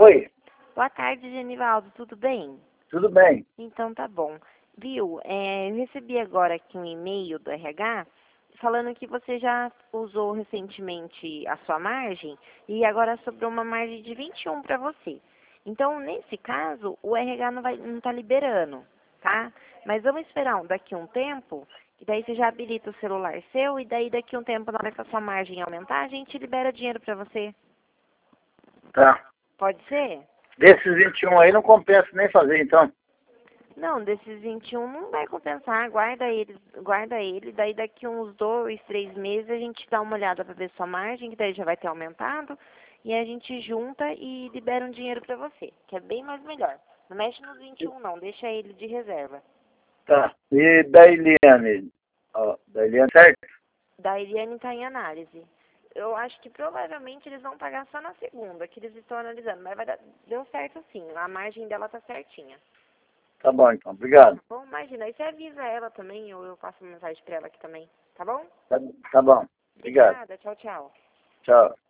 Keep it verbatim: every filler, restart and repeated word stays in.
Oi, Boa tarde, Genivaldo, tudo bem? tudo bem? Então tá bom. Viu, é, eu recebi agora aqui um e-mail do R H falando que você já usou recentemente a sua margem e agora sobrou uma margem de vinte e um para você. Então, nesse caso, o R H não vai, não está liberando, tá? Mas vamos esperar um- daqui um tempo, e daí você já habilita o celular seu, e daí daqui um tempo, na hora que a sua margem aumentar, a gente libera dinheiro para você. Tá. Pode ser? Desses vinte e um aí não compensa nem fazer, então. Não, desses vinte e um não vai compensar, guarda ele, guarda ele, daí daqui uns dois, três meses a gente dá uma olhada para ver sua margem, que daí já vai ter aumentado, e a gente junta e libera um dinheiro para você, que é bem mais melhor. Não mexe nos vinte e um não, deixa ele de reserva. Tá. E da Eliane? Ó, da Eliane, certo? Da Eliane está em análise. Eu acho que provavelmente eles vão pagar só na segunda, que eles estão analisando, mas vai dar, deu certo sim, a margem dela tá certinha. Tá bom, então. Obrigado. Bom, imagina, aí você avisa ela também, ou eu passo uma mensagem para ela aqui também, tá bom? Tá, tá bom. Obrigado. Obrigada, tchau, tchau. Tchau.